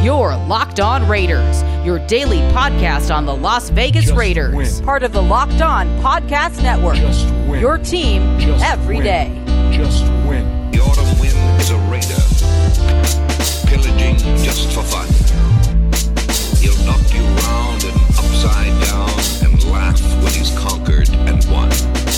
You're Locked On Raiders, your daily podcast on the Las Vegas Raiders. Win. Part of the Locked On Podcast Network. Your team every day. Just win. The autumn wind is a raider, pillaging just for fun. He'll knock you round and upside down and laugh when he's conquered and won.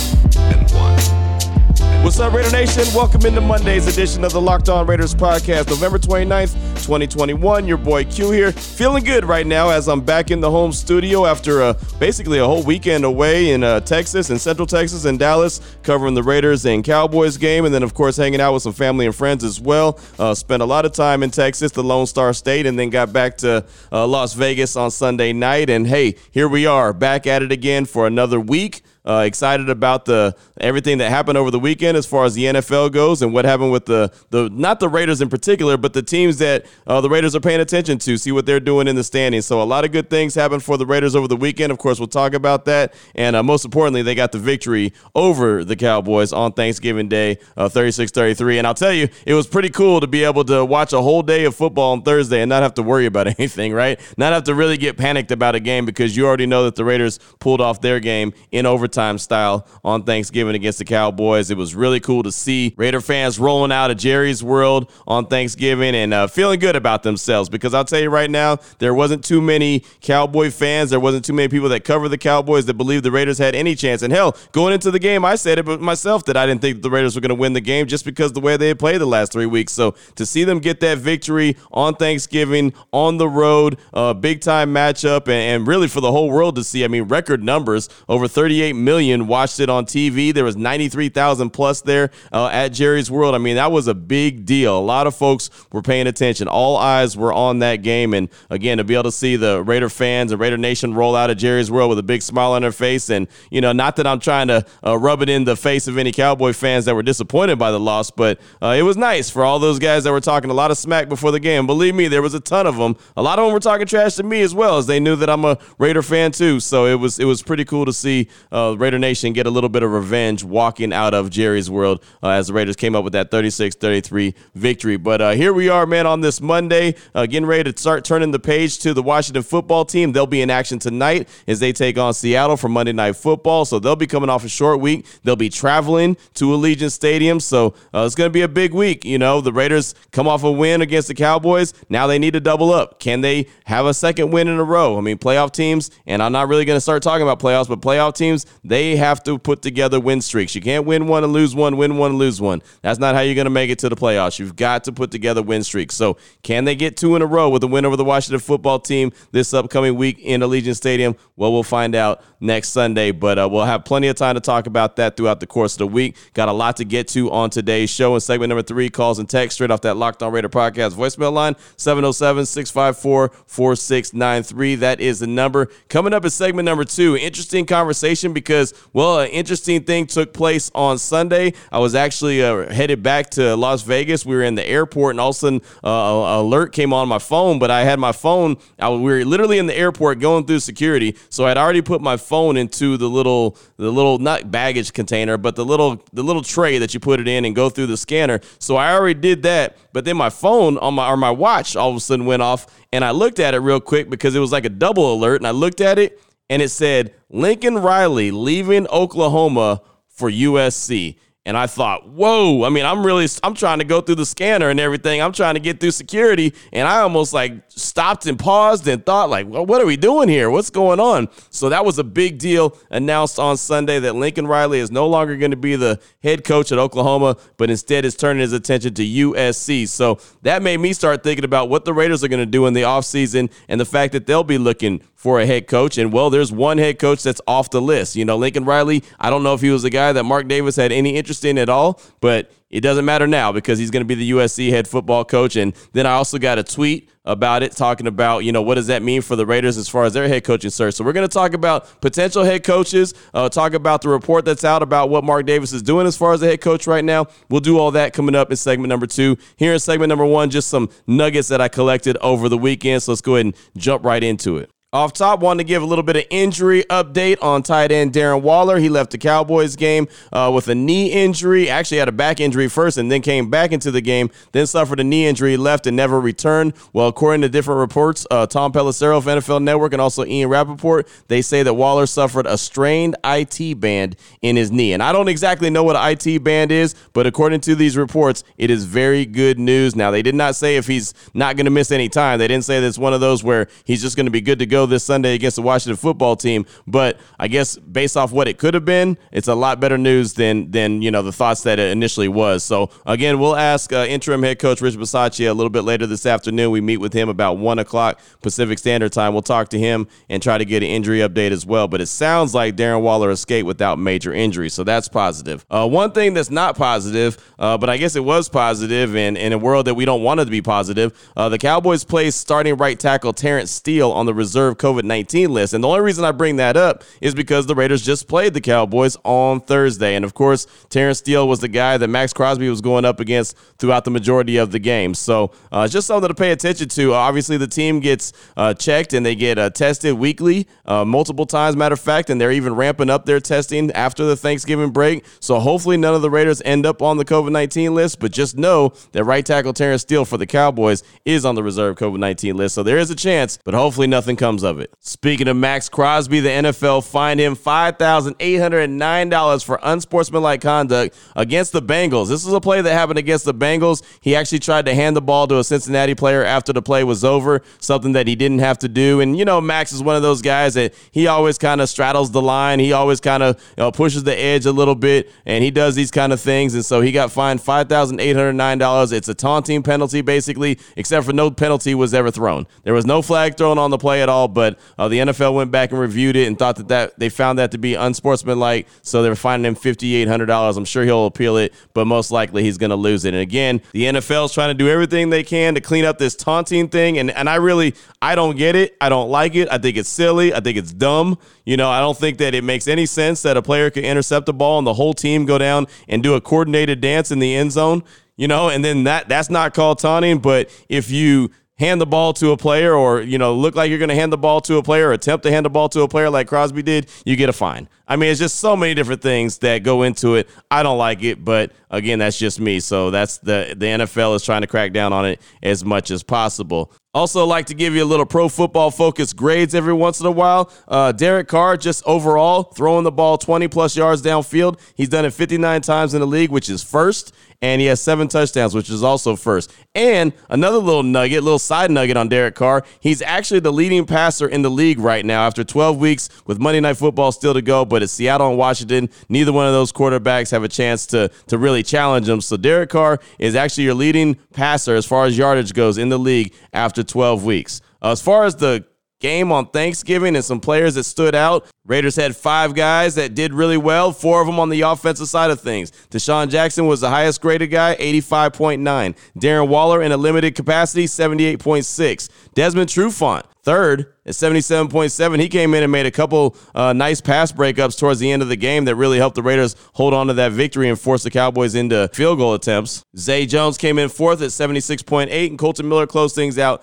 What's up, Raider Nation? Welcome into Monday's edition of the Locked On Raiders podcast, November 29th, 2021. Your boy Q here. Feeling good right now as I'm back in the home studio after basically a whole weekend away in Texas and Central Texas and Dallas, covering the Raiders and Cowboys game, and then, of course, hanging out with some family and friends as well. Spent a lot of time in Texas, the Lone Star State, and then got back to Las Vegas on Sunday night. And, hey, here we are, back at it again for another week. Excited about everything that happened over the weekend as far as the NFL goes and what happened with the not the Raiders in particular, but the teams that the Raiders are paying attention to, see what they're doing in the standings. So a lot of good things happened for the Raiders over the weekend. Of course, we'll talk about that. And most importantly, they got the victory over the Cowboys on Thanksgiving Day, 36-33. And I'll tell you, it was pretty cool to be able to watch a whole day of football on Thursday and not have to worry about anything, right? Not have to really get panicked about a game because you already know that the Raiders pulled off their game in overtime style on Thanksgiving against the Cowboys. It was really cool to see Raider fans rolling out of Jerry's World on Thanksgiving and feeling good about themselves, because I'll tell you right now, there wasn't too many Cowboy fans. There wasn't too many people that cover the Cowboys that believed the Raiders had any chance. And hell, going into the game, I said it myself that I didn't think the Raiders were going to win the game just because the way they had played the last 3 weeks. So to see them get that victory on Thanksgiving on the road, big time matchup, and really for the whole world to see. I mean, record numbers, over 38 million watched it on TV. There was 93,000 plus there at Jerry's World. I mean, that was a big deal. A lot of folks were paying attention. All eyes were on that game. And again, to be able to see the Raider fans and Raider Nation roll out of Jerry's World with a big smile on their face. And, you know, not that I'm trying to rub it in the face of any Cowboy fans that were disappointed by the loss, but it was nice for all those guys that were talking a lot of smack before the game. Believe me, there was a ton of them. A lot of them were talking trash to me as well, as they knew that I'm a Raider fan too. So it was pretty cool to see Raider Nation get a little bit of revenge walking out of Jerry's World as the Raiders came up with that 36-33 victory. But here we are, man, on this Monday, getting ready to start turning the page to the Washington football team. They'll be in action tonight as they take on Seattle for Monday Night Football. So they'll be coming off a short week. They'll be traveling to Allegiant Stadium. So it's going to be a big week. You know, the Raiders come off a win against the Cowboys. Now they need to double up. Can they have a second win in a row? I mean, playoff teams, and I'm not really going to start talking about playoffs, but playoff teams, they have to put together win streaks. You can't win one and lose one, win one and lose one. That's not how you're going to make it to the playoffs. You've got to put together win streaks. So can they get two in a row with a win over the Washington football team this upcoming week in Allegiant Stadium? Well, we'll find out next Sunday, but we'll have plenty of time to talk about that throughout the course of the week. Got a lot to get to on today's show. In segment number 3, calls and text straight off that Locked On Raider podcast voicemail line, 707-654-4693. That is the number. Coming up in segment number 2, interesting conversation because, well, an interesting thing took place on Sunday. I was actually headed back to Las Vegas. We were in the airport, and all of a sudden an alert came on my phone, but I had my phone. We were literally in the airport going through security, so I'd already put my phone into the little not baggage container, but the little tray that you put it in and go through the scanner. So I already did that, but then my phone on my watch all of a sudden went off, and I looked at it real quick because it was like a double alert, and I looked at it, and it said Lincoln Riley leaving Oklahoma for USC. And I thought, whoa, I mean, I'm trying to go through the scanner and everything. I'm trying to get through security. And I almost stopped and paused and thought well, what are we doing here? What's going on? So that was a big deal announced on Sunday that Lincoln Riley is no longer going to be the head coach at Oklahoma, but instead is turning his attention to USC. So that made me start thinking about what the Raiders are going to do in the offseason and the fact that they'll be looking for a head coach. And, well, there's one head coach that's off the list. You know, Lincoln Riley, I don't know if he was the guy that Mark Davis had any interest in at all, but it doesn't matter now because he's going to be the USC head football coach. And then I also got a tweet about it talking about, you know, what does that mean for the Raiders as far as their head coaching search. So we're going to talk about potential head coaches, talk about the report that's out about what Mark Davis is doing as far as the head coach right now. We'll do all that coming up in segment number 2. Here in segment number 1, just some nuggets that I collected over the weekend. So let's go ahead and jump right into it. Off top, wanted to give a little bit of injury update on tight end Darren Waller. He left the Cowboys game with a knee injury. Actually had a back injury first and then came back into the game, then suffered a knee injury, left and never returned. Well, according to different reports, Tom Pelissero of NFL Network and also Ian Rappaport, they say that Waller suffered a strained IT band in his knee. And I don't exactly know what an IT band is, but according to these reports, it is very good news. Now, they did not say if he's not going to miss any time. They didn't say that it's one of those where he's just going to be good to go this Sunday against the Washington football team, but I guess based off what it could have been, it's a lot better news than the thoughts that it initially was. So again, we'll ask interim head coach Rich Bisaccia a little bit later this afternoon. We meet with him about 1 o'clock Pacific Standard Time. We'll talk to him and try to get an injury update as well, but it sounds like Darren Waller escaped without major injury, so that's positive. One thing that's not positive, but I guess it was positive in a world that we don't want it to be positive, the Cowboys placed starting right tackle Terrence Steele on the reserve COVID-19 list. And the only reason I bring that up is because the Raiders just played the Cowboys on Thursday. And of course, Terrence Steele was the guy that Max Crosby was going up against throughout the majority of the game. So just something to pay attention to. Obviously, the team gets checked and they get tested weekly, multiple times, matter of fact, and they're even ramping up their testing after the Thanksgiving break. So hopefully none of the Raiders end up on the COVID-19 list, but just know that right tackle Terrence Steele for the Cowboys is on the reserve COVID-19 list. So there is a chance, but hopefully nothing comes of it. Speaking of Max Crosby, the NFL fined him $5,809 for unsportsmanlike conduct against the Bengals. This is a play that happened against the Bengals. He actually tried to hand the ball to a Cincinnati player after the play was over, something that he didn't have to do. And, Max is one of those guys that he always kind of straddles the line. He always kind of pushes the edge a little bit, and he does these kind of things. And so he got fined $5,809. It's a taunting penalty, basically, except for no penalty was ever thrown. There was no flag thrown on the play at all, but the NFL went back and reviewed it and thought that they found that to be unsportsmanlike, so they're fining him $5,800. I'm sure he'll appeal it, but most likely he's going to lose it. And again, the NFL is trying to do everything they can to clean up this taunting thing, and I don't get it. I don't like it. I think it's silly. I think it's dumb. I don't think that it makes any sense that a player could intercept the ball and the whole team go down and do a coordinated dance in the end zone, and then that's not called taunting. But if you hand the ball to a player or, look like you're going to hand the ball to a player or attempt to hand the ball to a player like Crosby did, you get a fine. I mean, it's just so many different things that go into it. I don't like it, but again, that's just me. So that's the NFL is trying to crack down on it as much as possible. Also like to give you a little Pro Football Focus grades every once in a while. Derek Carr, just overall, throwing the ball 20-plus yards downfield. He's done it 59 times in the league, which is first. And he has 7 touchdowns, which is also first. And another little side nugget on Derek Carr, he's actually the leading passer in the league right now after 12 weeks with Monday Night Football still to go. But it's Seattle and Washington. Neither one of those quarterbacks have a chance to really challenge him. So Derek Carr is actually your leading passer as far as yardage goes in the league after 12 weeks. As far as the game on Thanksgiving and some players that stood out, Raiders had 5 guys that did really well, 4 of them on the offensive side of things. Deshaun Jackson was the highest graded guy, 85.9. Darren Waller in a limited capacity, 78.6. Desmond Trufant, third at 77.7. He came in and made a couple nice pass breakups towards the end of the game that really helped the Raiders hold on to that victory and force the Cowboys into field goal attempts. Zay Jones came in fourth at 76.8, and Colton Miller closed things out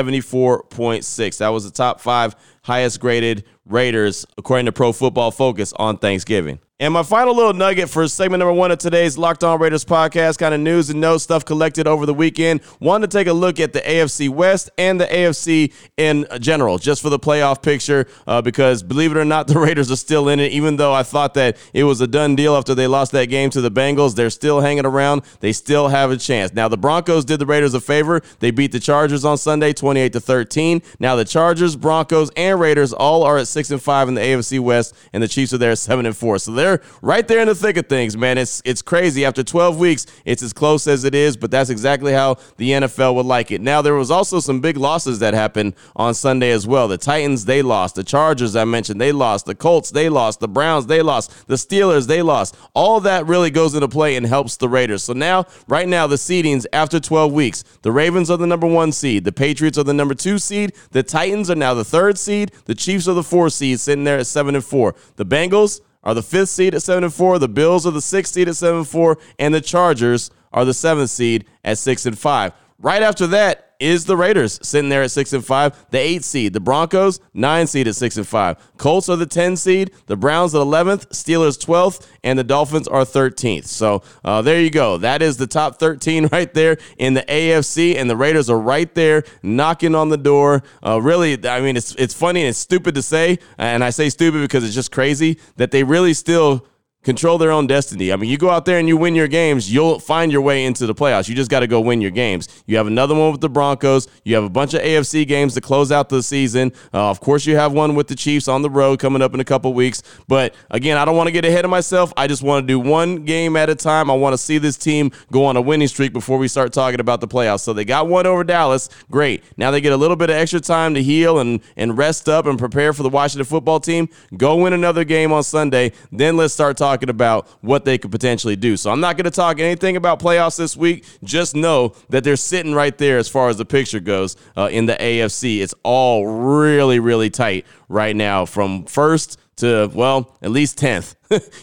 74.6. That was the top 5 highest graded Raiders, according to Pro Football Focus, on Thanksgiving. And my final little nugget for segment number 1 of today's Locked On Raiders podcast, kind of news and notes, stuff collected over the weekend. Wanted to take a look at the AFC West and the AFC in general, just for the playoff picture, because believe it or not, the Raiders are still in it. Even though I thought that it was a done deal after they lost that game to the Bengals, they're still hanging around. They still have a chance. Now, the Broncos did the Raiders a favor. They beat the Chargers on Sunday, 28-13. Now, the Chargers, Broncos, and Raiders all are at 6-5 in the AFC West, and the Chiefs are there at 7-4. So they're right there in the thick of things, man. It's crazy. After 12 weeks, it's as close as it is, but that's exactly how the NFL would like it. Now, there was also some big losses that happened on Sunday as well. The Titans, they lost. The Chargers, I mentioned, they lost. The Colts, they lost. The Browns, they lost. The Steelers, they lost. All that really goes into play and helps the Raiders. So now, right now, the seedings after 12 weeks, the Ravens are the number 1 seed. The Patriots are the number 2 seed. The Titans are now the 3rd seed. The Chiefs are the 4th seed, sitting there at 7-4. The Bengals are the 5th seed at 7-4. The Bills are the 6th seed at 7-4. And the Chargers are the 7th seed at 6-5. Right after that, is the Raiders sitting there at 6-5, the 8 seed. The Broncos, 9 seed at 6-5. Colts are the 10 seed. The Browns are 11th. Steelers 12th. And the Dolphins are 13th. So there you go. That is the top 13 right there in the AFC. And the Raiders are right there knocking on the door. Really, I mean, it's funny and it's stupid to say. And I say stupid because it's just crazy that they really still control their own destiny. I mean, you go out there and you win your games, you'll find your way into the playoffs. You just got to go win your games. You have another one with the Broncos. You have a bunch of AFC games to close out the season. Of course, you have one with the Chiefs on the road coming up in a couple weeks. But again, I don't want to get ahead of myself. I just want to do one game at a time. I want to see this team go on a winning streak before we start talking about the playoffs. So they got one over Dallas. Great. Now they get a little bit of extra time to heal and rest up and prepare for the Washington football team. Go win another game on Sunday. Then let's start talking about what they could potentially do. So I'm not going to talk anything about playoffs this week. Just know that they're sitting right there as far as the picture goes in the AFC. It's all really, really tight right now from first to, well, at least 10th.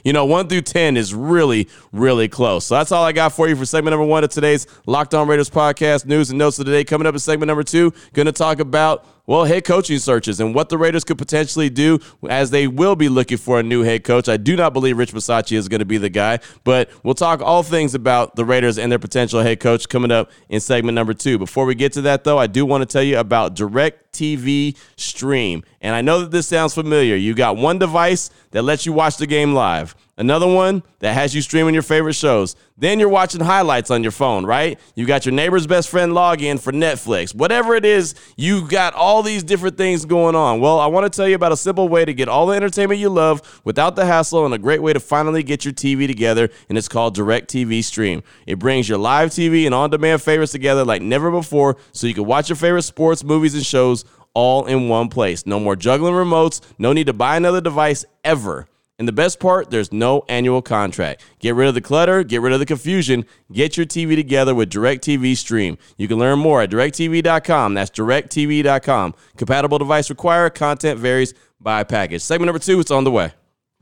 1 through 10 is really, really close. So that's all I got for you for segment number 1 of today's Locked On Raiders podcast. News and notes of the day. Coming up in segment number 2, going to talk about, head coaching searches and what the Raiders could potentially do as they will be looking for a new head coach. I do not believe Rich Bisaccia is going to be the guy, but we'll talk all things about the Raiders and their potential head coach coming up in segment number 2. Before we get to that, though, I do want to tell you about DirecTV Stream. And I know that this sounds familiar. You got one device that lets you watch the game live. Another one that has you streaming your favorite shows. Then you're watching highlights on your phone, right? You got your neighbor's best friend login for Netflix. Whatever it is, you got all these different things going on. Well, I want to tell you about a simple way to get all the entertainment you love without the hassle and a great way to finally get your TV together, and it's called DirecTV Stream. It brings your live TV and on-demand favorites together like never before so you can watch your favorite sports, movies, and shows all in one place. No more juggling remotes. No need to buy another device ever. And the best part, there's no annual contract. Get rid of the clutter, get rid of the confusion, get your TV together with DirecTV Stream. You can learn more at directtv.com. That's directtv.com. Compatible device required. Content varies by package. Segment number 2, it's on the way.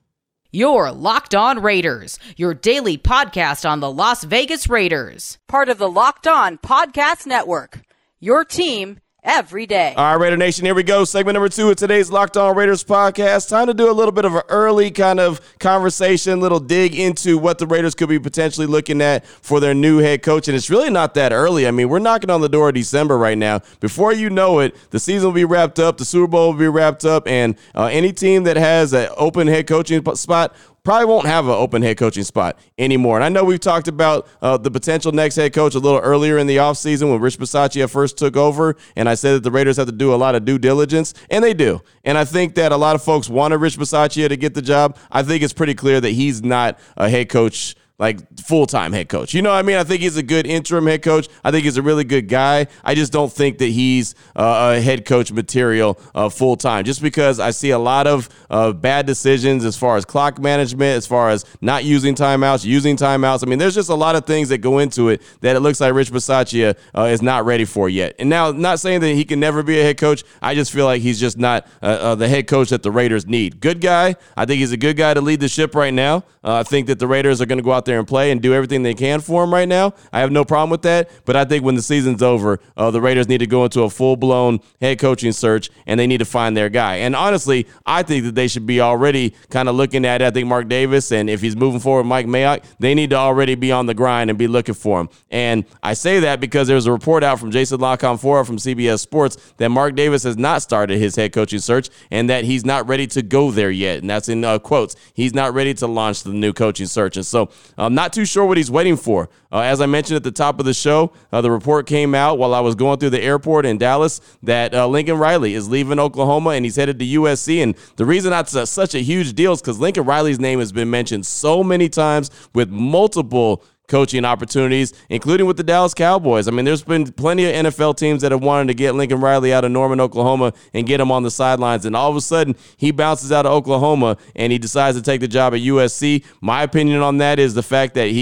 You're Locked On Raiders, your daily podcast on the Las Vegas Raiders. Part of the Locked On Podcast Network, your team every day. All right, Raider Nation, here we go. Segment number 2 of today's Locked On Raiders podcast. Time to do a little bit of an early kind of conversation, little dig into what the Raiders could be potentially looking at for their new head coach. And it's really not that early. I mean, we're knocking on the door of December right now. Before you know it, the season will be wrapped up, the Super Bowl will be wrapped up, and any team that has an open head coaching spot probably won't have an open head coaching spot anymore. And I know we've talked about the potential next head coach a little earlier in the offseason when Rich Bisaccia first took over, and I said that the Raiders have to do a lot of due diligence, and they do. And I think that a lot of folks wanted Rich Bisaccia to get the job. I think it's pretty clear that he's not a head coach, like full-time head coach. You know what I mean? I think he's a good interim head coach. I think he's a really good guy. I just don't think that he's a head coach material full-time, just because I see a lot of bad decisions as far as clock management, as far as not using timeouts, using timeouts. I mean, there's just a lot of things that go into it that it looks like Rich Bisaccia is not ready for yet. And now, not saying that he can never be a head coach. I just feel like he's just not the head coach that the Raiders need. Good guy. I think he's a good guy to lead the ship right now. I think that the Raiders are going to go out there and play and do everything they can for him right now. I have no problem with that, but I think when the season's over, the Raiders need to go into a full-blown head coaching search, and they need to find their guy. And honestly, I think that they should be already kind of looking at it. I think Mark Davis, and if he's moving forward, Mike Mayock, they need to already be on the grind and be looking for him. And I say that because there's a report out from Jason La Canfora from CBS Sports that Mark Davis has not started his head coaching search and that he's not ready to go there yet. And that's in quotes. He's not ready to launch the new coaching search. And so I'm not too sure what he's waiting for. As I mentioned at the top of the show, the report came out while I was going through the airport in Dallas that Lincoln Riley is leaving Oklahoma and he's headed to USC. And the reason that's such a huge deal is because Lincoln Riley's name has been mentioned so many times with multiple coaching opportunities, including with the Dallas Cowboys. I mean, there's been plenty of NFL teams that have wanted to get Lincoln Riley out of Norman, Oklahoma, and get him on the sidelines. And all of a sudden, he bounces out of Oklahoma, and he decides to take the job at USC. My opinion on that is the fact that he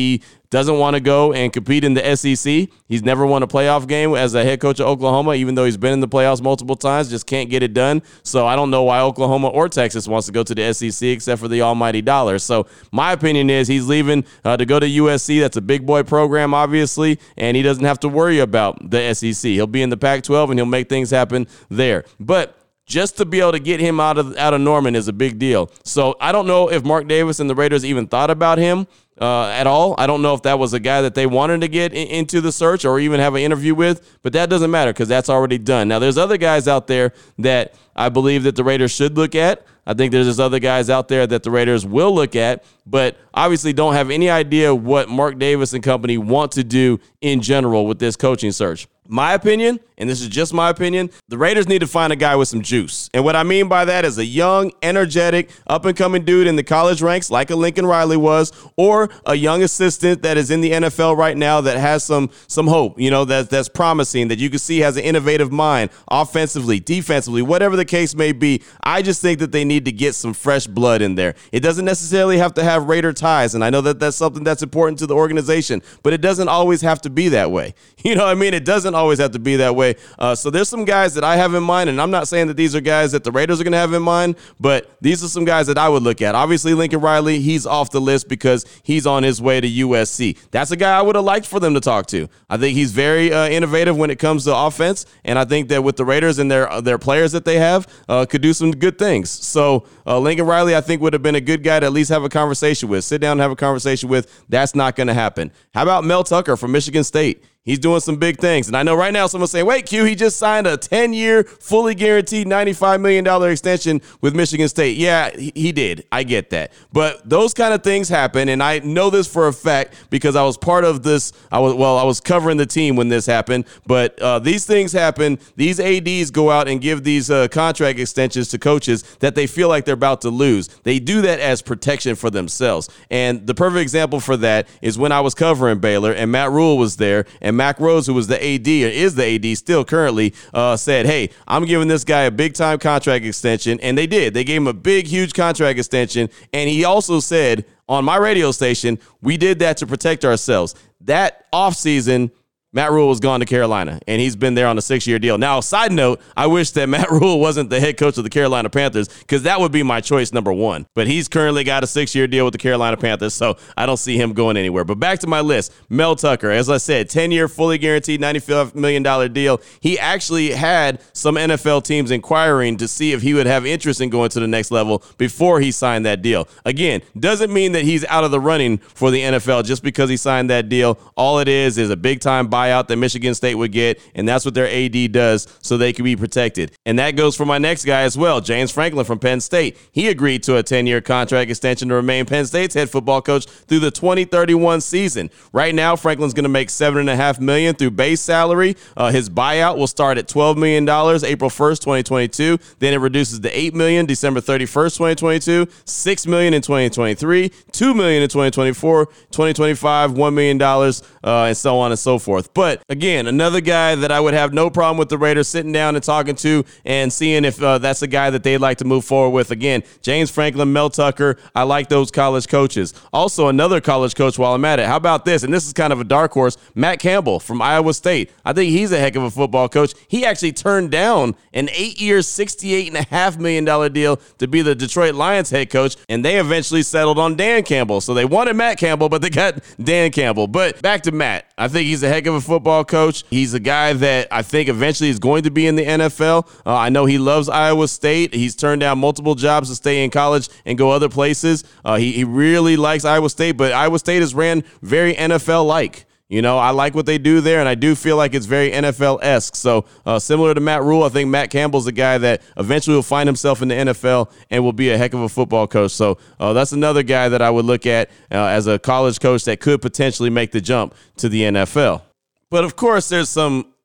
doesn't want to go and compete in the SEC. He's never won a playoff game as a head coach of Oklahoma, even though he's been in the playoffs multiple times, just can't get it done. So I don't know why Oklahoma or Texas wants to go to the SEC except for the almighty dollar. So my opinion is he's leaving to go to USC. That's a big boy program, obviously, and he doesn't have to worry about the SEC. He'll be in the Pac-12, and he'll make things happen there. But just to be able to get him out of Norman is a big deal. So I don't know if Mark Davis and the Raiders even thought about him at all. I don't know if that was a guy that they wanted to get into the search or even have an interview with, but that doesn't matter because that's already done. Now, there's other guys out there that I believe that the Raiders should look at. I think there's other guys out there that the Raiders will look at, but obviously don't have any idea what Mark Davis and company want to do in general with this coaching search. My opinion, and this is just my opinion, the Raiders need to find a guy with some juice. And what I mean by that is a young, energetic, up-and-coming dude in the college ranks like a Lincoln Riley was, or a young assistant that is in the NFL right now that has some hope, that's promising, that you can see has an innovative mind, offensively, defensively, whatever the case may be. I just think that they need to get some fresh blood in there. It doesn't necessarily have to have Raider ties, and I know that that's something that's important to the organization, but it doesn't always have to be that way. You know what I mean? It doesn't always have to be that way. So there's some guys that I have in mind, and I'm not saying that these are guys that the Raiders are going to have in mind, but these are some guys that I would look at. Obviously, Lincoln Riley, he's off the list because he's on his way to USC. That's a guy I would have liked for them to talk to. I think he's very innovative when it comes to offense, and I think that with the Raiders and their players that they have, could do some good things. So Lincoln Riley, I think, would have been a good guy to at least have a conversation with. Sit down and have a conversation with. That's not going to happen. How about Mel Tucker from Michigan State? He's doing some big things. And I know right now someone's saying, wait, Q, he just signed a 10-year, fully guaranteed $95 million extension with Michigan State. Yeah, he did. I get that. But those kind of things happen, and I know this for a fact because I was part of this. I was covering the team when this happened. But these things happen. These ADs go out and give these contract extensions to coaches that they feel like they're about to lose. They do that as protection for themselves. And the perfect example for that is when I was covering Baylor, and Matt Rule was there, and Mac Rose, who was the AD, or is the AD still currently, said, hey, I'm giving this guy a big-time contract extension. And they did. They gave him a big, huge contract extension. And he also said on my radio station, we did that to protect ourselves. That offseason, Matt Rule was gone to Carolina, and he's been there on a 6-year deal. Now, side note, I wish that Matt Rule wasn't the head coach of the Carolina Panthers because that would be my choice number one. But he's currently got a 6-year deal with the Carolina Panthers, so I don't see him going anywhere. But back to my list, Mel Tucker, as I said, 10-year, fully guaranteed, $95 million deal. He actually had some NFL teams inquiring to see if he would have interest in going to the next level before he signed that deal. Again, doesn't mean that he's out of the running for the NFL just because he signed that deal. All it is a big-time buyout that Michigan State would get, and that's what their AD does so they can be protected. And that goes for my next guy as well, James Franklin from Penn State. He agreed to a 10-year contract extension to remain Penn State's head football coach through the 2031 season. Right now, Franklin's going to make $7.5 million through base salary. His buyout will start at $12 million April 1st, 2022. Then it reduces to $8 million December 31st, 2022, $6 million in 2023, $2 million in 2024, 2025, $1 million, and so on and so forth. But again, another guy that I would have no problem with the Raiders sitting down and talking to and seeing if that's a guy that they'd like to move forward with. Again, James Franklin, Mel Tucker, I like those college coaches. Also, another college coach while I'm at it. How about this? And this is kind of a dark horse. Matt Campbell from Iowa State. I think he's a heck of a football coach. He actually turned down an 8-year, $68.5 million deal to be the Detroit Lions head coach, and they eventually settled on Dan Campbell. So they wanted Matt Campbell, but they got Dan Campbell. But back to Matt. I think he's a heck of a football coach. He's a guy that I think eventually is going to be in the NFL. I know he loves Iowa State. He's turned down multiple jobs to stay in college and go other places. He really likes Iowa State, but Iowa State is ran very NFL-like. You know, I like what they do there, and I do feel like it's very NFL-esque. So similar to Matt Rule, I think Matt Campbell's a guy that eventually will find himself in the NFL and will be a heck of a football coach. So that's another guy that I would look at as a college coach that could potentially make the jump to the NFL. But, of course, there's some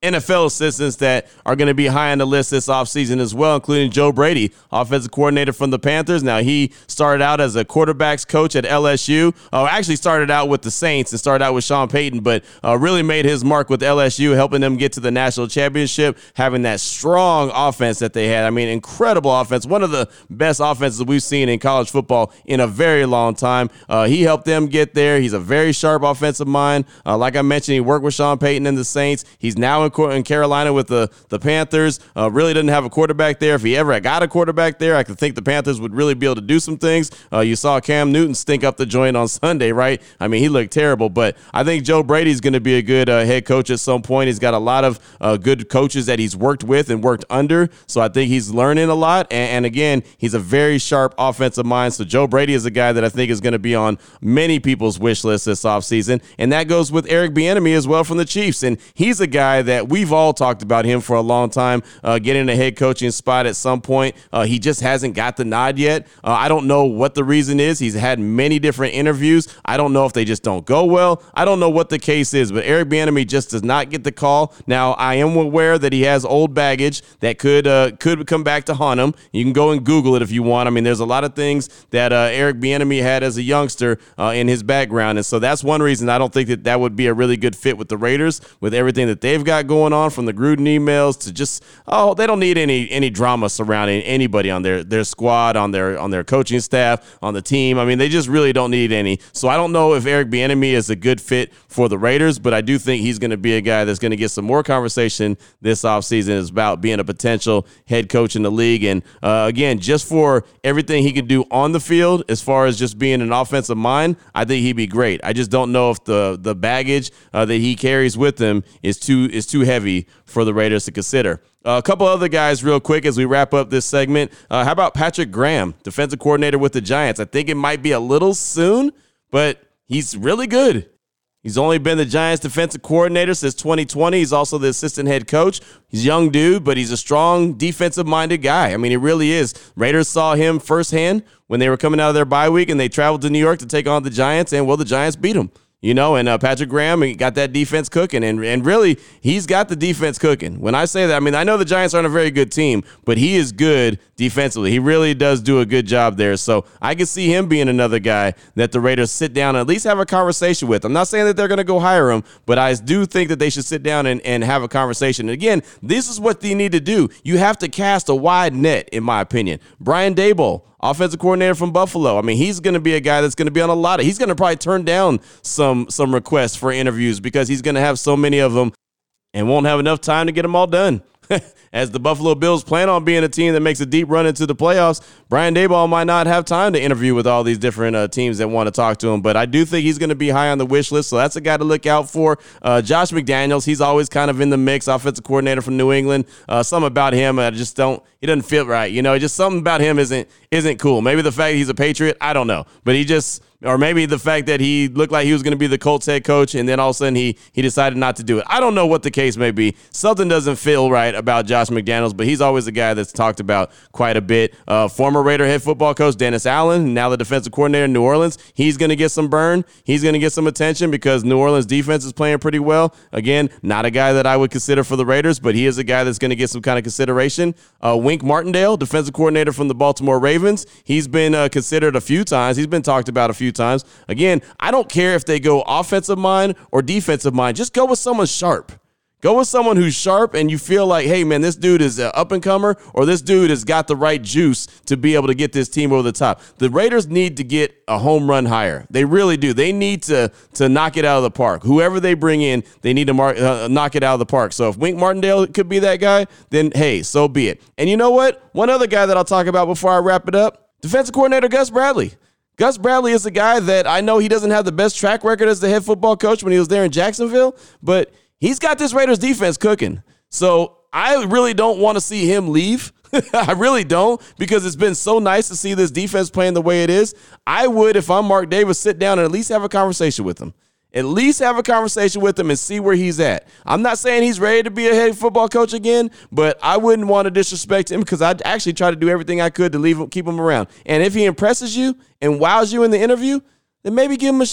NFL assistants that are going to be high on the list this offseason as well, including Joe Brady, offensive coordinator from the Panthers. Now, he started out as a quarterbacks coach at LSU. Actually started out with the Saints and started out with Sean Payton, but really made his mark with LSU, helping them get to the national championship, having that strong offense that they had. I mean, incredible offense. One of the best offenses we've seen in college football in a very long time. He helped them get there. He's a very sharp offensive mind. Like I mentioned, he worked with Sean Payton and the Saints. He's now in Carolina with the Panthers. Really didn't have a quarterback there. If he ever got a quarterback there, I could think the Panthers would really be able to do some things. You saw Cam Newton stink up the joint on Sunday, right? I mean, he looked terrible, but I think Joe Brady's going to be a good head coach at some point. He's got a lot of good coaches that he's worked with and worked under, so I think he's learning a lot, and again, he's a very sharp offensive mind, so Joe Brady is a guy that I think is going to be on many people's wish list this offseason, and that goes with Eric Bieniemy as well from the Chiefs, and he's a guy that we've all talked about him for a long time, getting a head coaching spot at some point. He just hasn't got the nod yet. I don't know what the reason is. He's had many different interviews. I don't know if they just don't go well. I don't know what the case is, but Eric Bieniemy just does not get the call. Now, I am aware that he has old baggage that could come back to haunt him. You can go and Google it if you want. I mean, there's a lot of things that Eric Bieniemy had as a youngster in his background, and so that's one reason I don't think that would be a really good fit with the Raiders, with everything that they've got going on, from the Gruden emails to just, they don't need any drama surrounding anybody on their squad, on their coaching staff, on the team. I mean, they just really don't need any. So I don't know if Eric Bieniemy is a good fit for the Raiders, but I do think he's going to be a guy that's going to get some more conversation this offseason about being a potential head coach in the league. And again, just for everything he can do on the field, as far as just being an offensive mind, I think he'd be great. I just don't know if the baggage that he carries with him is too heavy for the Raiders to consider. A couple other guys real quick as we wrap up this segment. How about Patrick Graham, defensive coordinator with the Giants? I think it might be a little soon, but he's really good. He's only been the Giants defensive coordinator since 2020. He's also the assistant head coach. He's a young dude, but he's a strong defensive-minded guy. I mean, he really is. Raiders saw him firsthand when they were coming out of their bye week, and they traveled to New York to take on the Giants, and, well, the Giants beat them. You know, and Patrick Graham, he got that defense cooking, and really, he's got the defense cooking. When I say that, I mean, I know the Giants aren't a very good team, but he is good defensively. He really does do a good job there. So I can see him being another guy that the Raiders sit down and at least have a conversation with. I'm not saying that they're going to go hire him, but I do think that they should sit down and have a conversation. And again, this is what they need to do. You have to cast a wide net, in my opinion. Brian Daboll, offensive coordinator from Buffalo. I mean, he's going to be a guy that's going to be on a lot of – he's going to probably turn down some requests for interviews because he's going to have so many of them and won't have enough time to get them all done. As the Buffalo Bills plan on being a team that makes a deep run into the playoffs, Brian Daboll might not have time to interview with all these different teams that want to talk to him. But I do think he's going to be high on the wish list, so that's a guy to look out for. Josh McDaniels, he's always kind of in the mix, offensive coordinator from New England. Something about him, I just don't – he doesn't feel right. You know, just something about him isn't cool. Maybe the fact that he's a Patriot, I don't know. But he just – or maybe the fact that he looked like he was going to be the Colts head coach, and then all of a sudden he decided not to do it. I don't know what the case may be. Something doesn't feel right about Josh McDaniels, but he's always a guy that's talked about quite a bit. Former Raider head football coach Dennis Allen, now the defensive coordinator in New Orleans, he's going to get some burn. He's going to get some attention because New Orleans defense is playing pretty well. Again, not a guy that I would consider for the Raiders, but he is a guy that's going to get some kind of consideration. Wink Martindale, defensive coordinator from the Baltimore Ravens, he's been considered a few times. He's been talked about a few times. Again, I don't care if they go offensive mind or defensive mind. Just go with someone sharp. Go with someone who's sharp and you feel like, hey, man, this dude is an up-and-comer or this dude has got the right juice to be able to get this team over the top. The Raiders need to get a home run hire. They really do. They need to knock it out of the park. Whoever they bring in, they need to knock it out of the park. So if Wink Martindale could be that guy, then, hey, so be it. And you know what? One other guy that I'll talk about before I wrap it up, defensive coordinator Gus Bradley. Gus Bradley is a guy that I know he doesn't have the best track record as the head football coach when he was there in Jacksonville, but he's got this Raiders defense cooking. So I really don't want to see him leave. I really don't, because it's been so nice to see this defense playing the way it is. I would, if I'm Mark Davis, sit down and at least have a conversation with him. At least have a conversation with him and see where he's at. I'm not saying he's ready to be a head football coach again, but I wouldn't want to disrespect him because I'd actually try to do everything I could to keep him around. And if he impresses you and wows you in the interview, then maybe give him a shot.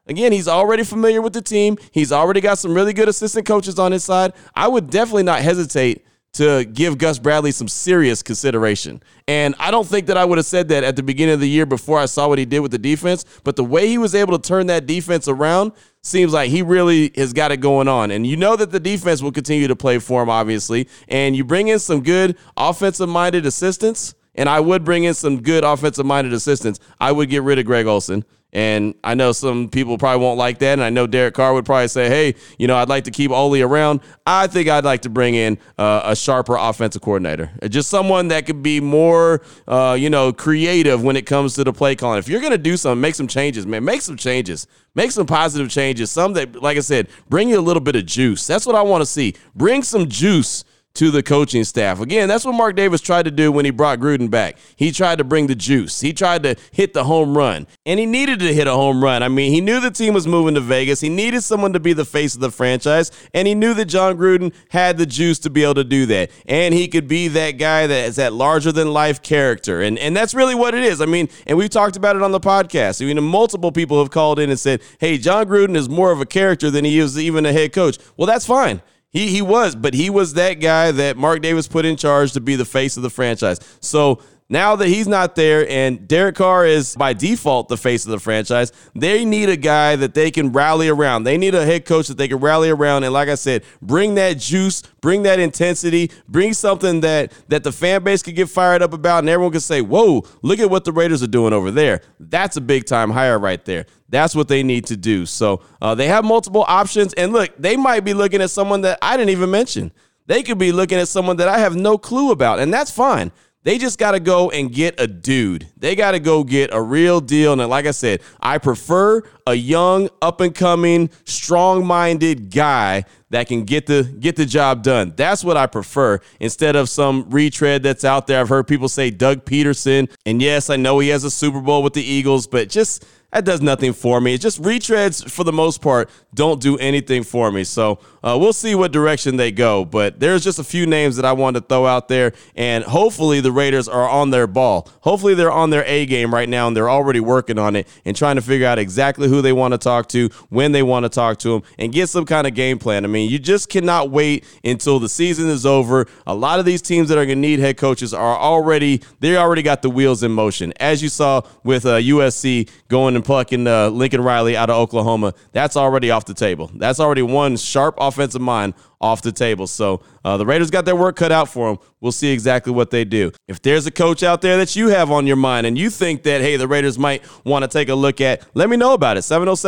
Again, he's already familiar with the team. He's already got some really good assistant coaches on his side. I would definitely not hesitate to give Gus Bradley some serious consideration. And I don't think that I would have said that at the beginning of the year before I saw what he did with the defense, but the way he was able to turn that defense around seems like he really has got it going on. And you know that the defense will continue to play for him, obviously, and you bring in some good offensive-minded assistants, and I would bring in some good offensive-minded assistants. I would get rid of Greg Olsen. And I know some people probably won't like that. And I know Derek Carr would probably say, hey, I'd like to keep Ole around. I think I'd like to bring in a sharper offensive coordinator, just someone that could be more, creative when it comes to the play calling. If you're going to do something, make some changes, man. Make some changes. Make some positive changes. Some that, like I said, bring you a little bit of juice. That's what I want to see. Bring some juice to the coaching staff. Again, that's what Mark Davis tried to do when he brought Gruden back. He tried to bring the juice. He tried to hit the home run, and he needed to hit a home run. I mean, he knew the team was moving to Vegas. He needed someone to be the face of the franchise, and he knew that John Gruden had the juice to be able to do that, and he could be that guy that is that larger-than-life character, and that's really what it is. I mean, and we've talked about it on the podcast. Multiple people have called in and said, hey, John Gruden is more of a character than he is even a head coach. Well, that's fine. He was that guy that Mark Davis put in charge to be the face of the franchise. So now that he's not there and Derek Carr is by default the face of the franchise, they need a guy that they can rally around. They need a head coach that they can rally around. And like I said, bring that juice, bring that intensity, bring something that the fan base could get fired up about and everyone can say, whoa, look at what the Raiders are doing over there. That's a big time hire right there. That's what they need to do. So they have multiple options. And look, they might be looking at someone that I didn't even mention. They could be looking at someone that I have no clue about, and that's fine. They just got to go and get a dude. They got to go get a real deal. And like I said, I prefer a young, up-and-coming, strong-minded guy that can get the job done. That's what I prefer instead of some retread that's out there. I've heard people say Doug Peterson. And yes, I know he has a Super Bowl with the Eagles, but just that does nothing for me. It's just retreads, for the most part, don't do anything for me. So we'll see what direction they go. But there's just a few names that I wanted to throw out there, and hopefully the Raiders are on their ball. Hopefully they're on their A game right now, and they're already working on it and trying to figure out exactly who they want to talk to, when they want to talk to them, and get some kind of game plan. I mean, you just cannot wait until the season is over. A lot of these teams that are going to need head coaches are already got the wheels in motion. As you saw with USC going and plucking Lincoln Riley out of Oklahoma, that's already off the table. That's already one sharp offensive mind off the table. So the Raiders got their work cut out for them. We'll see exactly what they do. If there's a coach out there that you have on your mind and you think that, hey, the Raiders might want to take a look at, let me know about it.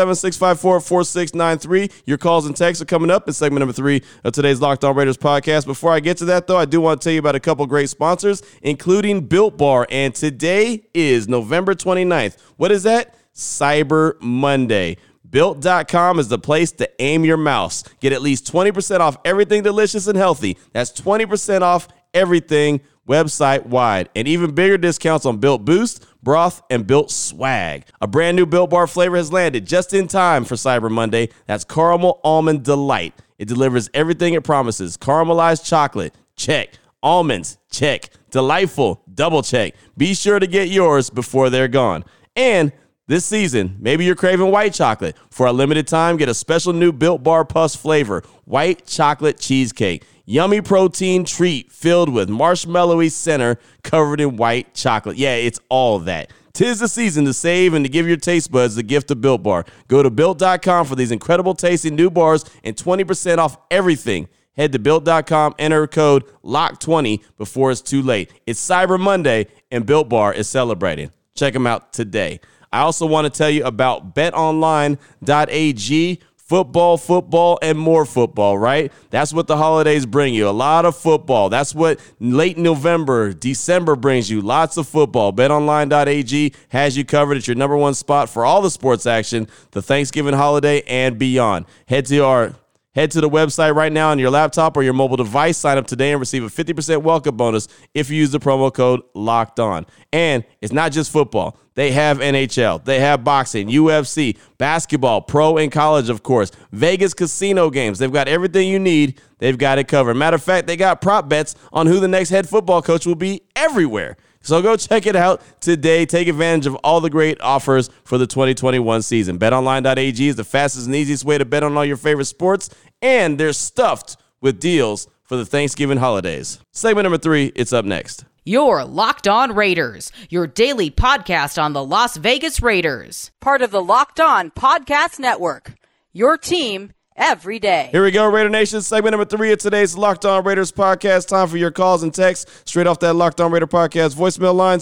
707-654-4693. Your calls and texts are coming up in segment number 3 of today's Locked On Raiders podcast. Before I get to that, though, I do want to tell you about a couple great sponsors, including Built Bar. And today is November 29th. What is that? Cyber Monday. Built.com is the place to aim your mouse. Get at least 20% off everything delicious and healthy. That's 20% off everything website-wide. And even bigger discounts on Built Boost, Broth, and Built Swag. A brand new Built Bar flavor has landed just in time for Cyber Monday. That's Caramel Almond Delight. It delivers everything it promises. Caramelized chocolate, check. Almonds, check. Delightful, double check. Be sure to get yours before they're gone. And this season, maybe you're craving white chocolate. For a limited time, get a special new Built Bar Puffs flavor, white chocolate cheesecake. Yummy protein treat filled with marshmallowy center covered in white chocolate. Yeah, it's all that. 'Tis the season to save and to give your taste buds the gift of Built Bar. Go to Built.com for these incredible tasting new bars and 20% off everything. Head to Built.com, enter code LOCK20 before it's too late. It's Cyber Monday, and Built Bar is celebrating. Check them out today. I also want to tell you about betonline.ag. Football, and more football, right? That's what the holidays bring you. A lot of football. That's what late November, December brings you. Lots of football. BetOnline.ag has you covered. It's your number one spot for all the sports action, the Thanksgiving holiday, and beyond. Head to the website right now on your laptop or your mobile device. Sign up today and receive a 50% welcome bonus if you use the promo code LOCKEDON. And it's not just football. They have NHL. They have boxing, UFC, basketball, pro and college, of course. Vegas casino games. They've got everything you need. They've got it covered. Matter of fact, they got prop bets on who the next head football coach will be everywhere. So go check it out today. Take advantage of all the great offers for the 2021 season. BetOnline.ag is the fastest and easiest way to bet on all your favorite sports, and they're stuffed with deals for the Thanksgiving holidays. Segment number 3, it's up next. Your Locked On Raiders, your daily podcast on the Las Vegas Raiders. Part of the Locked On Podcast Network, your team every day. Here we go, Raider Nation. Segment number 3 of today's Locked On Raiders podcast. Time for your calls and texts straight off that Locked On Raider podcast voicemail line,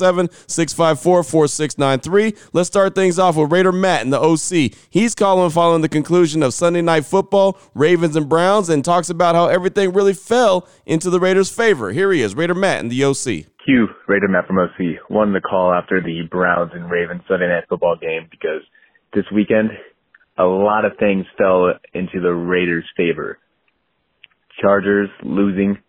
707-654-4693. Let's start things off with Raider Matt in the OC. He's calling following the conclusion of Sunday Night Football, Ravens and Browns, and talks about how everything really fell into the Raiders' favor. Here he is, Raider Matt in the OC. Q, Raider Matt from OC. Wanted to call after the Browns and Ravens Sunday Night Football game because this weekend, a lot of things fell into the Raiders' favor. Chargers losing,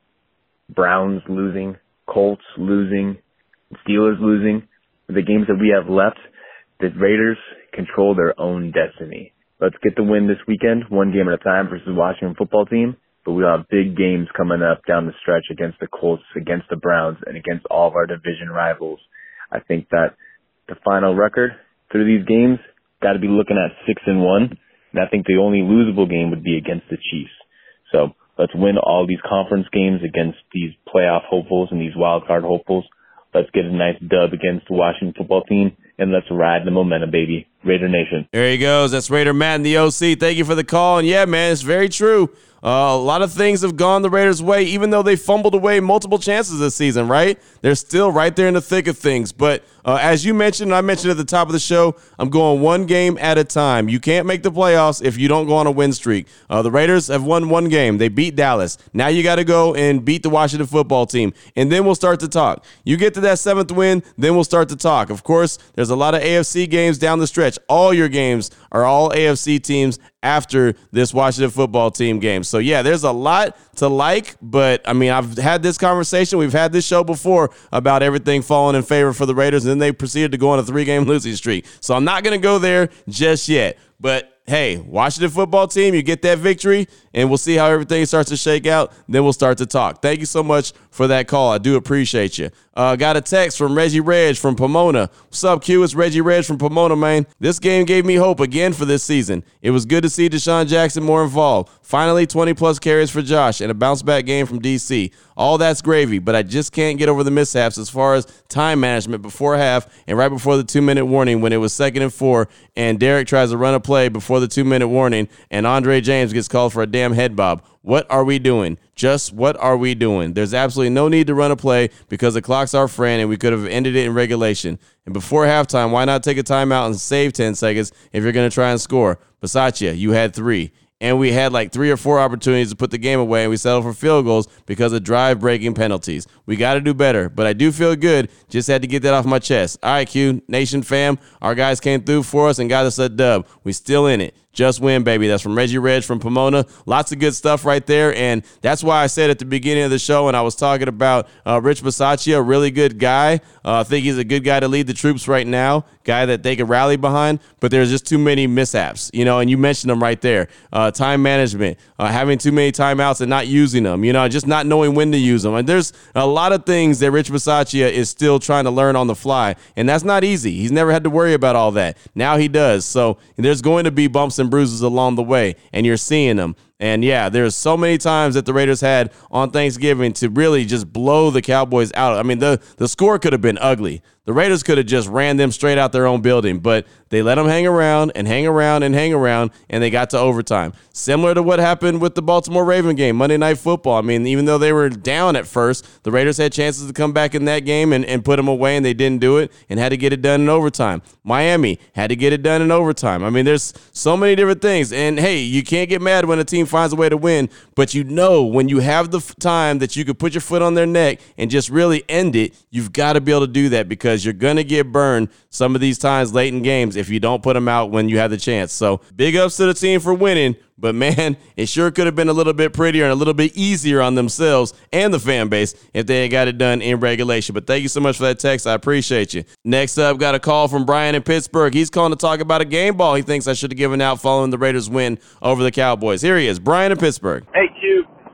Browns losing, Colts losing, Steelers losing. The games that we have left, the Raiders control their own destiny. Let's get the win this weekend, one game at a time versus the Washington football team. But we'll have big games coming up down the stretch against the Colts, against the Browns, and against all of our division rivals. I think that the final record through these games got to be looking at 6-1, and I think the only losable game would be against the Chiefs. So let's win all these conference games against these playoff hopefuls and these wild card hopefuls. Let's get a nice dub against the Washington football team, and let's ride the momentum, baby. Raider Nation. There he goes. That's Raider Matt in the OC. Thank you for the call. And yeah, man, it's very true. A lot of things have gone the Raiders' way, even though they fumbled away multiple chances this season, right? They're still right there in the thick of things. But as you mentioned, and I mentioned at the top of the show, I'm going one game at a time. You can't make the playoffs if you don't go on a win streak. The Raiders have won one game. They beat Dallas. Now you got to go and beat the Washington football team, and then we'll start to talk. You get to that 7th win, then we'll start to talk. Of course, there's a lot of AFC games down the stretch. All your games are all AFC teams after this Washington football team game. So, yeah, there's a lot to like, but, I mean, I've had this conversation. We've had this show before about everything falling in favor for the Raiders, and then they proceeded to go on a 3-game losing streak. So I'm not going to go there just yet. But, hey, Washington football team, you get that victory, and we'll see how everything starts to shake out. Then we'll start to talk. Thank you so much for that call. I do appreciate you. Got a text from Reggie Reg from Pomona. What's up, Q? It's Reggie Reg from Pomona, man. This game gave me hope again for this season. It was good to see Deshaun Jackson more involved. Finally, 20-plus carries for Josh and a bounce-back game from D.C. All that's gravy, but I just can't get over the mishaps as far as time management before half and right before the 2-minute warning when it was 2nd and 4 and Derek tries to run a play before the 2-minute warning and Andre James gets called for a damn head bob. What are we doing? Just what are we doing? There's absolutely no need to run a play because the clock's our friend and we could have ended it in regulation. And before halftime, why not take a timeout and save 10 seconds if you're going to try and score? Bisaccia, you had 3. And we had like 3 or 4 opportunities to put the game away, and we settled for field goals because of drive-breaking penalties. We got to do better, but I do feel good. Just had to get that off my chest. All right, Q, Nation fam, our guys came through for us and got us a dub. We still in it. Just win, baby. That's from Reggie Reg from Pomona. Lots of good stuff right there, and that's why I said at the beginning of the show when I was talking about Rich Bisaccia, a really good guy. I think he's a good guy to lead the troops right now, guy that they could rally behind, but there's just too many mishaps, and you mentioned them right there. Time management, having too many timeouts and not using them, just not knowing when to use them. And there's a lot of things that Rich Bisaccia is still trying to learn on the fly, and that's not easy. He's never had to worry about all that. Now he does. So there's going to be bumps and bruises along the way, and you're seeing them. And yeah, there's so many times that the Raiders had on Thanksgiving to really just blow the Cowboys out. I mean, the score could have been ugly. The Raiders could have just ran them straight out their own building, but they let them hang around and hang around and hang around, and they got to overtime. Similar to what happened with the Baltimore Raven game, Monday Night Football. I mean, even though they were down at first, the Raiders had chances to come back in that game and put them away, and they didn't do it and had to get it done in overtime. Miami had to get it done in overtime. I mean, there's so many different things. And, hey, you can't get mad when a team finds a way to win, but when you have the time that you could put your foot on their neck and just really end it, you've got to be able to do that because you're going to get burned some of these times late in games if you don't put them out when you have the chance. So big ups to the team for winning, but man, it sure could have been a little bit prettier and a little bit easier on themselves and the fan base if they had got it done in regulation. But thank you so much for that text. I appreciate you. Next up, got a call from Brian in Pittsburgh. He's calling to talk about a game ball he thinks I should have given out following the Raiders' win over the Cowboys. Here he is, Brian in Pittsburgh. Hey, Q.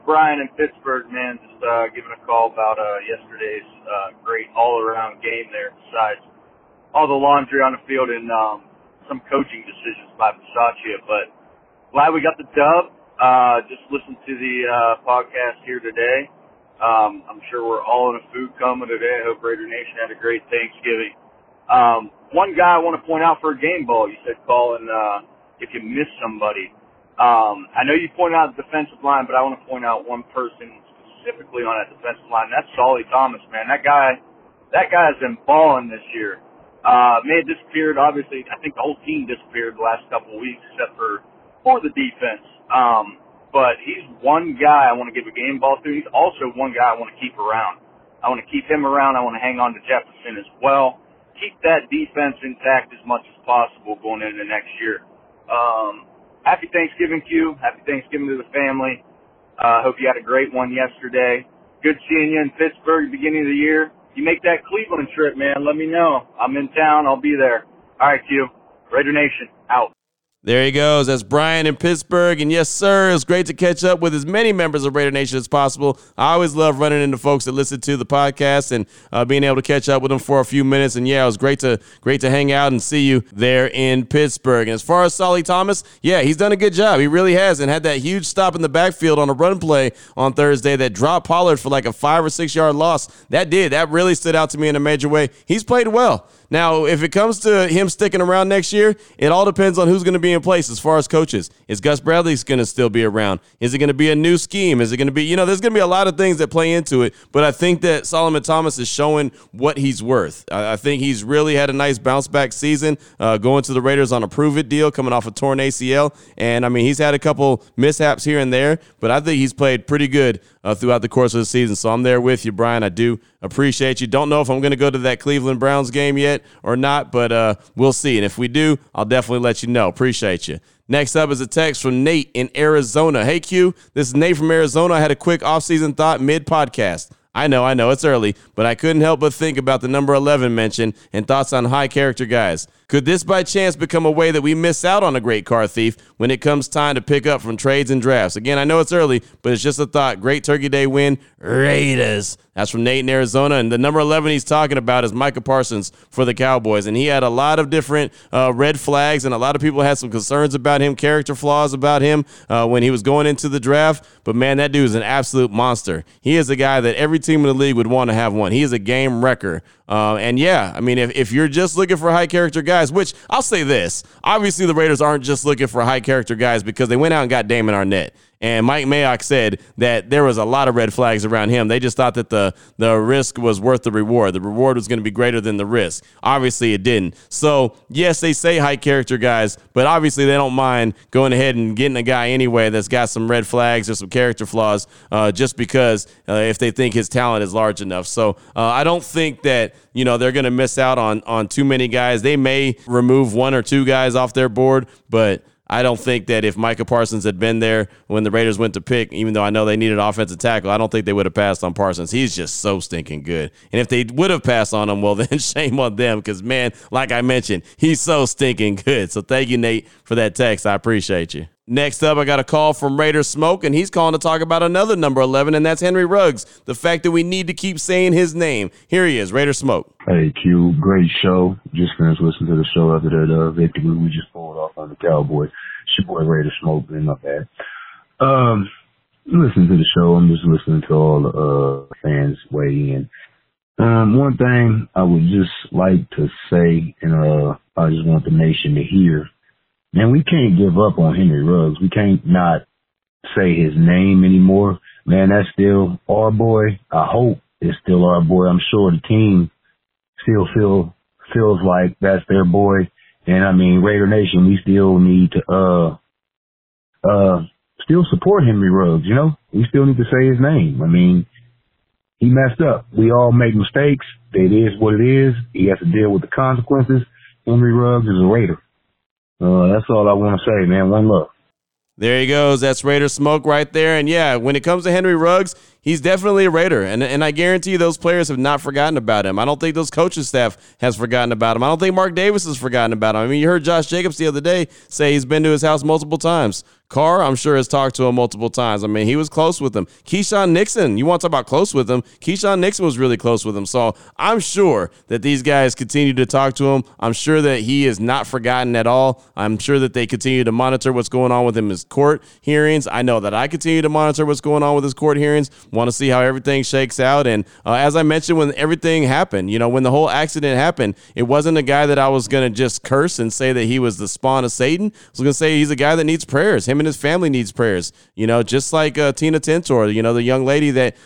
Brian in Pittsburgh, man. Just giving a call about yesterday's great all-around game there, besides all the laundry on the field and some coaching decisions by Bisaccia. But glad we got the dub. Just listened to the podcast here today. I'm sure we're all in a food coma today. I hope Raider Nation had a great Thanksgiving. One guy I want to point out for a game ball, you said, Colin, if you miss somebody. I know you pointed out the defensive line, but I want to point out one person specifically on that defensive line. That's Solly Thomas, man. That guy has been balling this year. May have disappeared, obviously. I think the whole team disappeared the last couple of weeks, except for the defense. But he's one guy I want to give a game ball to. He's also one guy I want to keep around. I want to keep him around. I want to hang on to Jefferson as well. Keep that defense intact as much as possible going into next year. Happy Thanksgiving, Q. Happy Thanksgiving to the family. Hope you had a great one yesterday. Good seeing you in Pittsburgh beginning of the year. You make that Cleveland trip, man, let me know. I'm in town. I'll be there. All right, Q. Raider Nation, out. There he goes. That's Brian in Pittsburgh. And yes, sir, it was great to catch up with as many members of Raider Nation as possible. I always love running into folks that listen to the podcast and being able to catch up with them for a few minutes. And yeah, it was great to hang out and see you there in Pittsburgh. And as far as Solly Thomas, yeah, he's done a good job. He really has, and had that huge stop in the backfield on a run play on Thursday that dropped Pollard for like a 5 or 6 yard loss. That really stood out to me in a major way. He's played well. Now, if it comes to him sticking around next year, it all depends on who's going to be in place as far as coaches. Is Gus Bradley going to still be around? Is it going to be a new scheme? Is it going to be, there's going to be a lot of things that play into it, but I think that Solomon Thomas is showing what he's worth. I think he's really had a nice bounce-back season, going to the Raiders on a prove-it deal, coming off a torn ACL, and, he's had a couple mishaps here and there, but I think he's played pretty good throughout the course of the season, so I'm there with you, Brian. I do appreciate you. Don't know if I'm going to go to that Cleveland Browns game yet or not, but we'll see. And if we do, I'll definitely let you know. Appreciate you. Next up is a text from Nate in Arizona. Hey, Q, this is Nate from Arizona. I had a quick off-season thought mid-podcast. I know, it's early, but I couldn't help but think about the number 11 mention and thoughts on high-character guys. Could this by chance become a way that we miss out on a great car thief when it comes time to pick up from trades and drafts? Again, I know it's early, but it's just a thought. Great Turkey Day win, Raiders. That's from Nate in Arizona, and the number 11 he's talking about is Micah Parsons for the Cowboys, and he had a lot of different red flags, and a lot of people had some concerns about him, character flaws about him when he was going into the draft, but man, that dude is an absolute monster. He is a guy that every team in the league would want to have one. He is a game wrecker. And yeah, if you're just looking for high character guys, which I'll say this, obviously the Raiders aren't just looking for high character guys because they went out and got Damon Arnett. And Mike Mayock said that there was a lot of red flags around him. They just thought that the risk was worth the reward. The reward was going to be greater than the risk. Obviously, it didn't. So, yes, they say high character guys, but obviously they don't mind going ahead and getting a guy anyway that's got some red flags or some character flaws just because if they think his talent is large enough. So, I don't think that they're going to miss out on too many guys. They may remove 1 or 2 guys off their board, but I don't think that if Micah Parsons had been there when the Raiders went to pick, even though I know they needed offensive tackle, I don't think they would have passed on Parsons. He's just so stinking good. And if they would have passed on him, well, then shame on them because, man, like I mentioned, he's so stinking good. So thank you, Nate, for that text. I appreciate you. Next up, I got a call from Raider Smoke, and he's calling to talk about another number 11, and that's Henry Ruggs, the fact that we need to keep saying his name. Here he is, Raider Smoke. Hey, Q, great show. Just finished listening to the show after that victory we just pulled off on the Cowboys. It's your boy Raider Smoke, and not bad. Listening to the show, I'm just listening to all the fans weigh in. One thing I would just like to say, and I just want the nation to hear, man, we can't give up on Henry Ruggs. We can't not say his name anymore. Man, that's still our boy. I hope it's still our boy. I'm sure the team still feels like that's their boy. And Raider Nation, we still need to still support Henry Ruggs, We still need to say his name. He messed up. We all make mistakes. It is what it is. He has to deal with the consequences. Henry Ruggs is a Raider. That's all I want to say, man. One love. There he goes. That's Raider Smoke right there. And yeah, when it comes to Henry Ruggs, he's definitely a Raider. And I guarantee you those players have not forgotten about him. I don't think those coaching staff has forgotten about him. I don't think Mark Davis has forgotten about him. You heard Josh Jacobs the other day say he's been to his house multiple times. Carr, I'm sure, has talked to him multiple times. I mean, he was close with him. Keyshawn Nixon, you want to talk about close with him? Keyshawn Nixon was really close with him. So I'm sure that these guys continue to talk to him. I'm sure that he is not forgotten at all. I'm sure that they continue to monitor what's going on with him in his court hearings. I know that I continue to monitor what's going on with his court hearings, want to see how everything shakes out. And as I mentioned, when everything happened, when the whole accident happened, it wasn't a guy that I was going to just curse and say that he was the spawn of Satan. I was going to say he's a guy that needs prayers. Him and his family needs prayers, just like Tina Tintor, the young lady that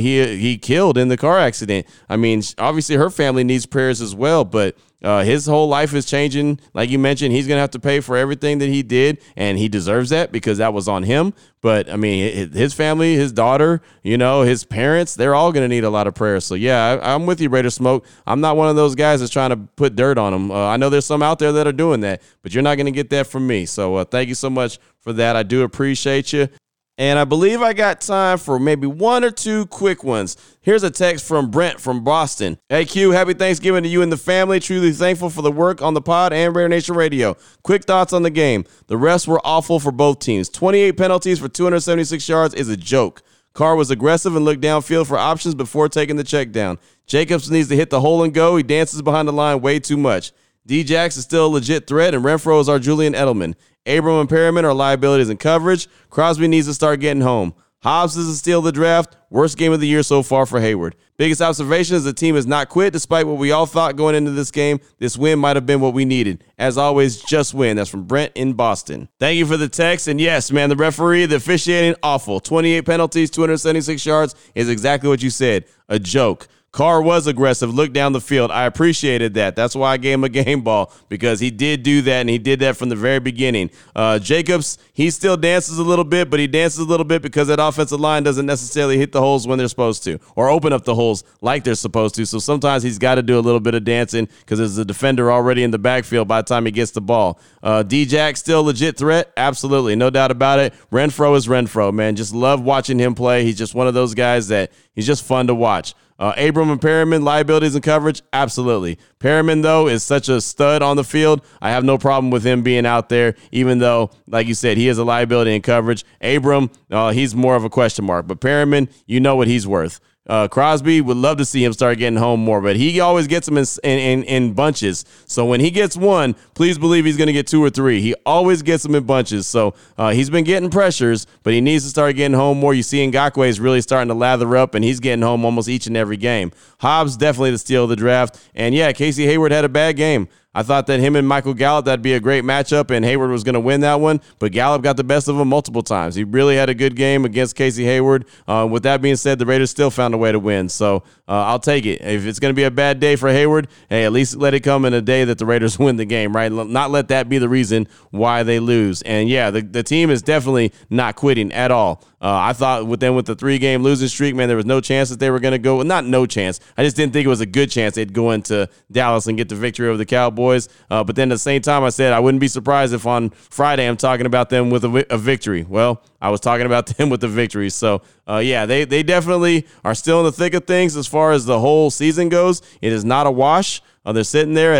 he killed in the car accident. I mean, obviously her family needs prayers as well, but his whole life is changing. Like you mentioned, he's going to have to pay for everything that he did, and he deserves that because that was on him. But, I mean, his family, his daughter, his parents, they're all going to need a lot of prayer. So, yeah, I'm with you, Raider Smoke. I'm not one of those guys that's trying to put dirt on him. I know there's some out there that are doing that, but you're not going to get that from me. So, thank you so much for that. I do appreciate you. And I believe I got time for maybe one or two quick ones. Here's a text from Brent from Boston. Hey, Q, happy Thanksgiving to you and the family. Truly thankful for the work on the pod and Raider Nation Radio. Quick thoughts on the game. The refs were awful for both teams. 28 penalties for 276 yards is a joke. Carr was aggressive and looked downfield for options before taking the check down. Jacobs needs to hit the hole and go. He dances behind the line way too much. D-Jax is still a legit threat, and Renfro is our Julian Edelman. Abram and Perriman are liabilities in coverage. Crosby needs to start getting home. Hobbs is a steal of the draft. Worst game of the year so far for Hayward. Biggest observation is the team has not quit despite what we all thought going into this game. This win might have been what we needed. As always, just win. That's from Brent in Boston. Thank you for the text. And yes, man, the referee, the officiating, awful. 28 penalties, 276 yards is exactly what you said. A joke. Carr was aggressive, looked down the field. I appreciated that. That's why I gave him a game ball, because he did do that, and he did that from the very beginning. Jacobs, he still dances a little bit, but he dances a little bit because that offensive line doesn't necessarily hit the holes when they're supposed to or open up the holes like they're supposed to. So sometimes he's got to do a little bit of dancing because there's a defender already in the backfield by the time he gets the ball. D-Jack, still a legit threat? Absolutely, no doubt about it. Renfro is Renfro, man. Just love watching him play. He's just one of those guys that he's just fun to watch. Abram and Perriman, liabilities and coverage? Absolutely. Perriman, though, is such a stud on the field. I have no problem with him being out there, even though, like you said, he is a liability in coverage. Abram, he's more of a question mark. But Perriman, you know what he's worth. Crosby, would love to see him start getting home more, but he always gets them in bunches. So when he gets one, please believe he's going to get two or three. He always gets them in bunches. So he's been getting pressures, but he needs to start getting home more. You see Ngakoue is really starting to lather up, and he's getting home almost each and every game. Hobbs, definitely the steal of the draft. And, yeah, Casey Hayward had a bad game. I thought that him and Michael Gallup, that'd be a great matchup, and Hayward was going to win that one, but Gallup got the best of him multiple times. He really had a good game against Casey Hayward. With that being said, the Raiders still found a way to win, so I'll take it. If it's going to be a bad day for Hayward, hey, at least let it come in a day that the Raiders win the game, right? Not let that be the reason why they lose. And, yeah, the team is definitely not quitting at all. I thought with the 3-game losing streak, man, there was no chance that they were going to go. Not no chance. I just didn't think it was a good chance they'd go into Dallas and get the victory over the Cowboys. But then at the same time, I said I wouldn't be surprised if on Friday I'm talking about them with a victory. Well, I was talking about them with the victory. So, yeah, they definitely are still in the thick of things as far as the whole season goes. It is not a wash. They're sitting there at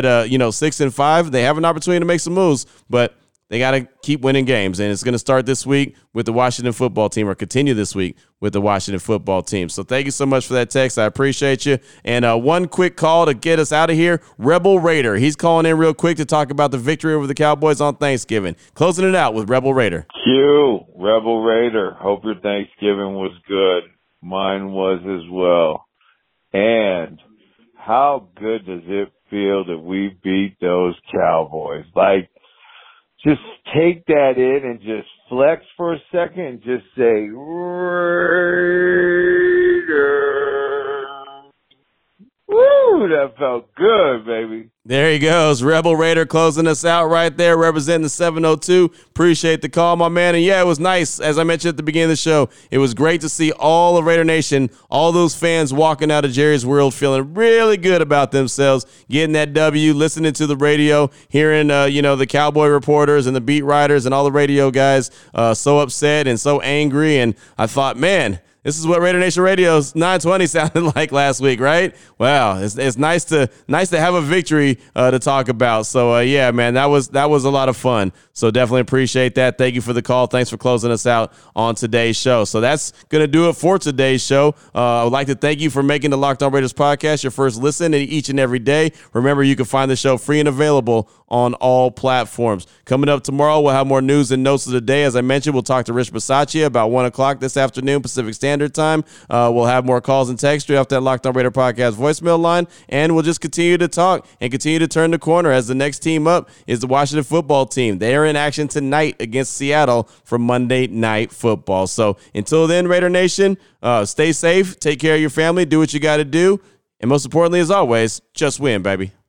6-5. They have an opportunity to make some moves, but they got to keep winning games, and it's going to start this week with the Washington football team, or continue this week with the Washington football team. So thank you so much for that text. I appreciate you. And one quick call to get us out of here. Rebel Raider. He's calling in real quick to talk about the victory over the Cowboys on Thanksgiving. Closing it out with Rebel Raider. Q, Rebel Raider. Hope your Thanksgiving was good. Mine was as well. And how good does it feel that we beat those Cowboys? Like, just take that in and just flex for a second and just say, Raiders. Woo, that felt good, baby. There he goes. Rebel Raider closing us out right there, representing the 702. Appreciate the call, my man. And, yeah, it was nice. As I mentioned at the beginning of the show, it was great to see all of Raider Nation, all those fans walking out of Jerry's World feeling really good about themselves, getting that W, listening to the radio, hearing, the Cowboy reporters and the beat writers and all the radio guys so upset and so angry. And I thought, man, This is what Raider Nation Radio's 920 sounded like last week, right? Wow, it's nice to have a victory to talk about. So yeah, man, that was a lot of fun. So definitely appreciate that. Thank you for the call. Thanks for closing us out on today's show. So that's gonna do it for today's show. I would like to thank you for making the Locked On Raiders podcast your first listen each and every day. Remember, you can find the show free and available on all platforms. Coming up tomorrow, we'll have more news and notes of the day. As I mentioned, we'll talk to Rich Bisaccia about 1 o'clock this afternoon, Pacific Standard Time. We'll have more calls and texts straight off that Locked On Raider podcast voicemail line, and we'll just continue to talk and continue to turn the corner as the next team up is the Washington football team. They are in action tonight against Seattle for Monday Night Football. So until then, Raider Nation, stay safe, take care of your family, do what you got to do, and most importantly, as always, just win, baby.